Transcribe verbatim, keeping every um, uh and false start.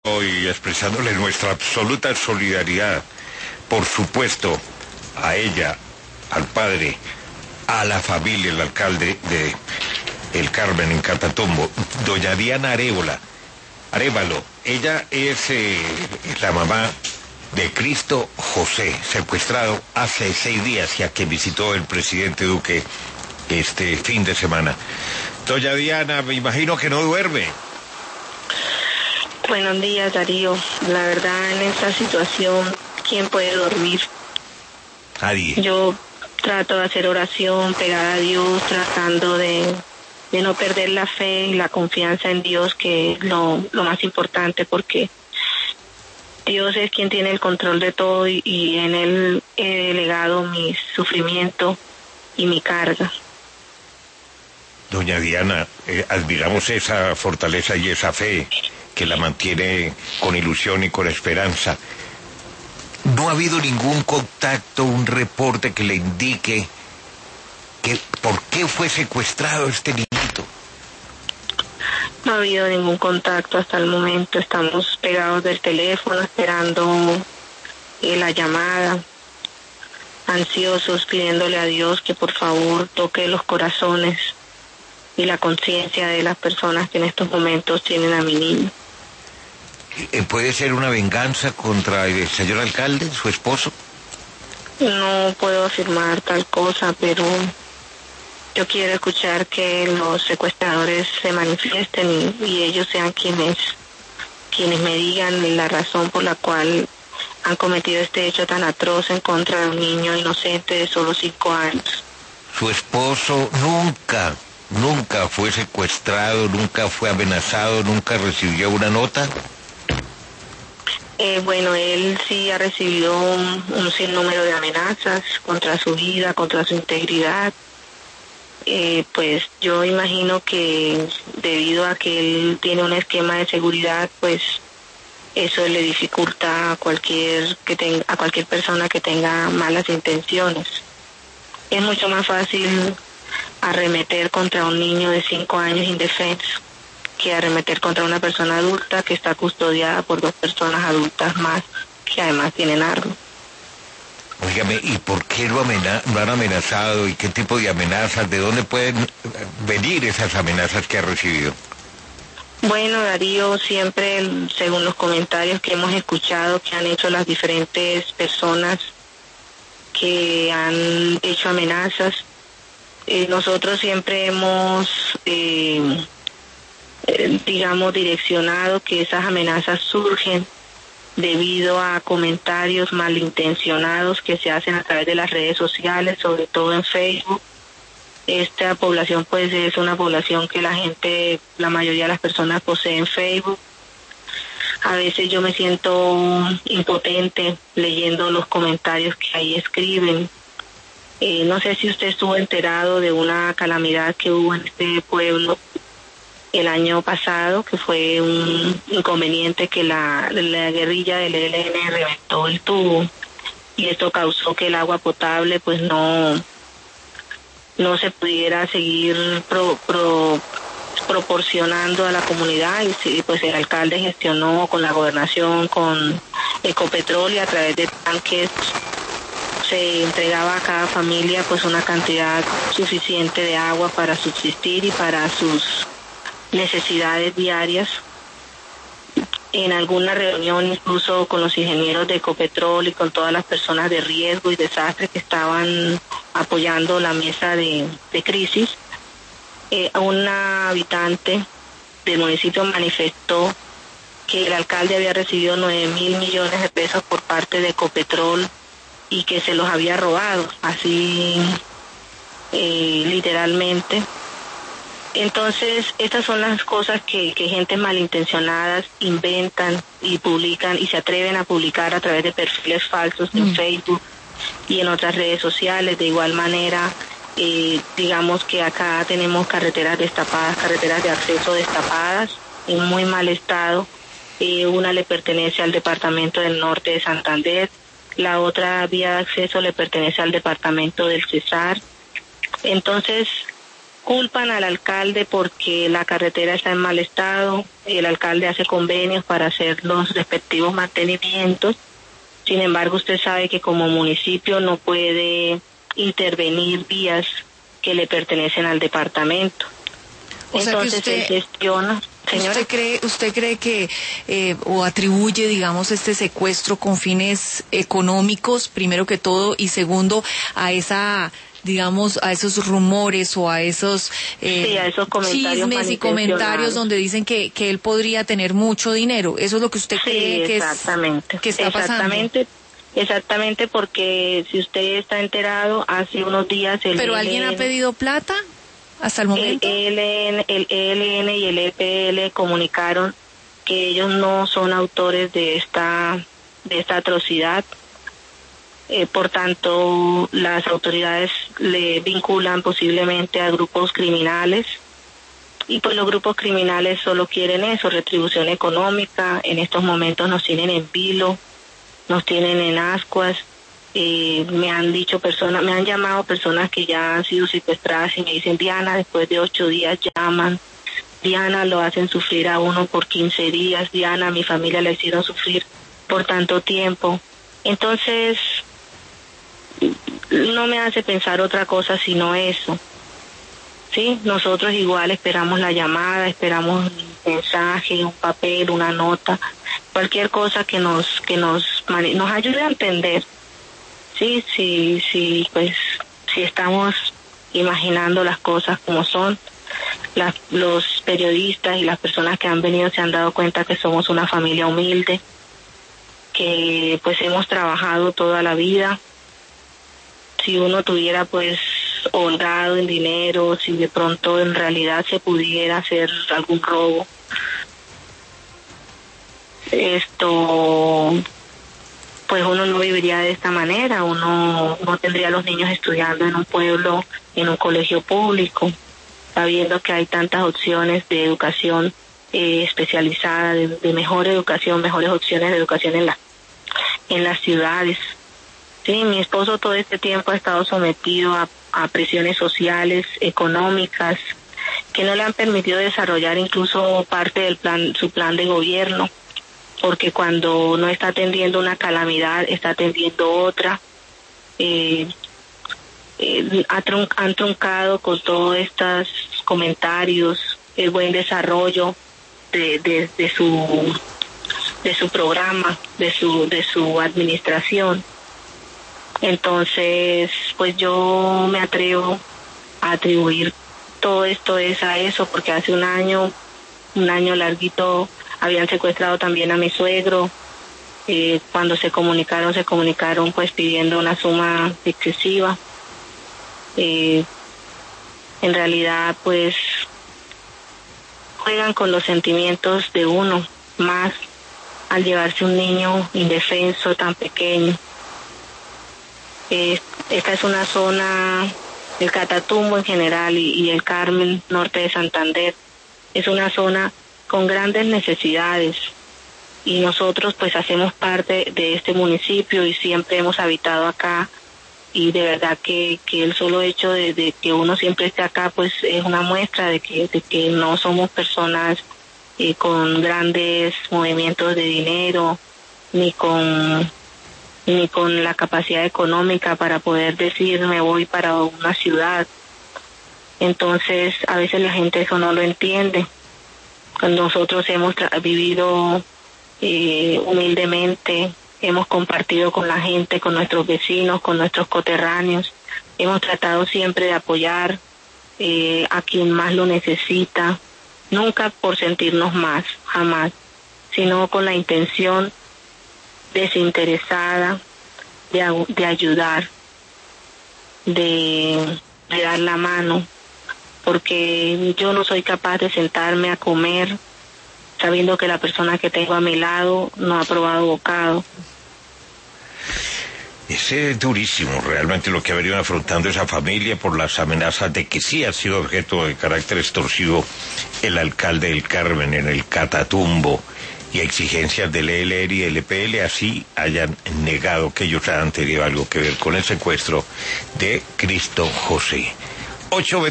y expresándole nuestra absoluta solidaridad, por supuesto, a ella, al padre, a la familia, el alcalde de El Carmen en Catatumbo, doña Diana Arévola, Arévalo. Ella es eh, la mamá de Cristo José, secuestrado hace seis días, ya que visitó el presidente Duque este fin de semana. Doña Diana, me imagino que no duerme. Buenos días, Darío. La verdad, en esta situación, ¿quién puede dormir? Nadie. Yo trato de hacer oración, pegada a Dios, tratando de, de no perder la fe y la confianza en Dios, que es lo, lo más importante, porque Dios es quien tiene el control de todo y, y en Él he delegado mi sufrimiento y mi carga. Doña Diana, eh, admiramos esa fortaleza y esa fe que la mantiene con ilusión y con esperanza. ¿No ha habido ningún contacto, un reporte que le indique que por qué fue secuestrado este niñito? No ha habido ningún contacto hasta el momento. Estamos pegados del teléfono esperando eh, la llamada, ansiosos, pidiéndole a Dios que por favor toque los corazones y la conciencia de las personas que en estos momentos tienen a mi niño. ¿Puede ser una venganza contra el señor alcalde, su esposo? No puedo afirmar tal cosa, pero yo quiero escuchar que los secuestradores se manifiesten y, y ellos sean quienes, quienes me digan la razón por la cual han cometido este hecho tan atroz en contra de un niño inocente de solo cinco años. Su esposo nunca, nunca fue secuestrado, nunca fue amenazado, nunca recibió una nota. Eh, bueno, él sí ha recibido un, un sinnúmero de amenazas contra su vida, contra su integridad. Eh, pues yo imagino que debido a que él tiene un esquema de seguridad, pues eso le dificulta a cualquier que tenga, a cualquier persona que tenga malas intenciones. Es mucho más fácil arremeter contra un niño de cinco años indefenso que arremeter contra una persona adulta que está custodiada por dos personas adultas más, que además tienen armas. Óigame, ¿y por qué lo, amena- lo han amenazado? ¿Y qué tipo de amenazas? ¿De dónde pueden venir esas amenazas que ha recibido? Bueno, Darío, siempre, según los comentarios que hemos escuchado que han hecho las diferentes personas que han hecho amenazas, eh, nosotros siempre hemos... Eh, digamos, direccionado que esas amenazas surgen debido a comentarios malintencionados que se hacen a través de las redes sociales, sobre todo en Facebook. Esta población pues es una población que la gente, la mayoría de las personas poseen Facebook. A veces yo me siento impotente leyendo los comentarios que ahí escriben. Eh, no sé si usted estuvo enterado de una calamidad que hubo en este pueblo el año pasado, que fue un inconveniente que la, la guerrilla del E L N reventó el tubo y esto causó que el agua potable pues no no se pudiera seguir pro, pro, proporcionando a la comunidad y sí, pues el alcalde gestionó con la gobernación, con Ecopetrol y a través de tanques se entregaba a cada familia pues una cantidad suficiente de agua para subsistir y para sus necesidades diarias. En alguna reunión incluso con los ingenieros de Ecopetrol y con todas las personas de riesgo y desastre que estaban apoyando la mesa de, de crisis, eh, una habitante del municipio manifestó que el alcalde había recibido nueve mil millones de pesos por parte de Ecopetrol y que se los había robado, así eh, literalmente. Entonces, estas son las cosas que, que gente malintencionadas inventan y publican y se atreven a publicar a través de perfiles falsos mm. en Facebook y en otras redes sociales. De igual manera, eh, digamos que acá tenemos carreteras destapadas, carreteras de acceso destapadas en muy mal estado. Eh, una le pertenece al departamento del norte de Santander, la otra vía de acceso le pertenece al departamento del Cesar. Entonces, culpan al alcalde porque la carretera está en mal estado, el alcalde hace convenios para hacer los respectivos mantenimientos. Sin embargo, usted sabe que como municipio no puede intervenir vías que le pertenecen al departamento. O sea Entonces que usted, él gestiona. Señora, ¿usted cree, usted cree que eh, o atribuye, digamos, este secuestro con fines económicos, primero que todo, y segundo, a esa, digamos, a esos rumores o a esos, eh, sí, a esos comentarios chismes y comentarios donde dicen que, que él podría tener mucho dinero? ¿Eso es lo que usted sí, cree que, exactamente, es, que está exactamente, pasando? Exactamente, porque si usted está enterado, hace unos días el ¿Pero E L N, alguien ha pedido plata hasta el momento? El E L N, el E L N y el E P L comunicaron que ellos no son autores de esta de esta atrocidad. Eh, por tanto, las autoridades le vinculan posiblemente a grupos criminales, y pues los grupos criminales solo quieren eso, retribución económica. En estos momentos nos tienen en vilo, nos tienen en ascuas. Eh, me han dicho personas, me han llamado personas que ya han sido secuestradas y me dicen: Diana, después de ocho días llaman, Diana, lo hacen sufrir a uno por quince días, Diana, a mi familia la hicieron sufrir por tanto tiempo. Entonces, no me hace pensar otra cosa sino eso. Sí, nosotros igual esperamos la llamada, esperamos un mensaje, un papel, una nota, cualquier cosa que nos que nos nos ayude a entender. Sí, sí, sí, pues si estamos imaginando las cosas como son, las, los periodistas y las personas que han venido se han dado cuenta que somos una familia humilde, que pues hemos trabajado toda la vida. Si uno tuviera pues holgado en dinero, si de pronto en realidad se pudiera hacer algún robo, esto, pues uno no viviría de esta manera, uno no tendría a los niños estudiando en un pueblo, en un colegio público, sabiendo que hay tantas opciones de educación eh, especializada, de, de mejor educación, mejores opciones de educación en la, en las ciudades. Sí, mi esposo todo este tiempo ha estado sometido a, a presiones sociales, económicas, que no le han permitido desarrollar incluso parte del plan, su plan de gobierno, porque cuando no está atendiendo una calamidad, está atendiendo otra. Eh, eh, ha trun- han truncado con todos estos comentarios el buen desarrollo de, de, de su de su programa, de su de su administración. Entonces, pues yo me atrevo a atribuir todo esto es a eso, porque hace un año, un año larguito, habían secuestrado también a mi suegro. Eh, cuando se comunicaron, se comunicaron pues pidiendo una suma excesiva. Eh, en realidad, pues, juegan con los sentimientos de uno, más al llevarse un niño indefenso tan pequeño. Eh, esta es una zona, el Catatumbo en general y, y el Carmen, norte de Santander, es una zona con grandes necesidades, y nosotros pues hacemos parte de este municipio y siempre hemos habitado acá, y de verdad que, que el solo hecho de, de que uno siempre esté acá pues es una muestra de que, de que no somos personas eh, con grandes movimientos de dinero, ni con ni con la capacidad económica para poder decir me voy para una ciudad. Entonces a veces la gente eso no lo entiende. Cuando nosotros hemos tra- vivido eh, humildemente, hemos compartido con la gente, con nuestros vecinos, con nuestros coterráneos, hemos tratado siempre de apoyar eh, a quien más lo necesita, nunca por sentirnos más, jamás, sino con la intención desinteresada de, de ayudar, de, de dar la mano, porque yo no soy capaz de sentarme a comer sabiendo que la persona que tengo a mi lado no ha probado bocado. Es durísimo realmente lo que ha venido afrontando esa familia por las amenazas de que sí ha sido objeto de carácter extorsivo el alcalde del Carmen en el Catatumbo, y exigencias del E L N y del E P L así hayan negado que ellos hayan tenido algo que ver con el secuestro de Cristo José. ocho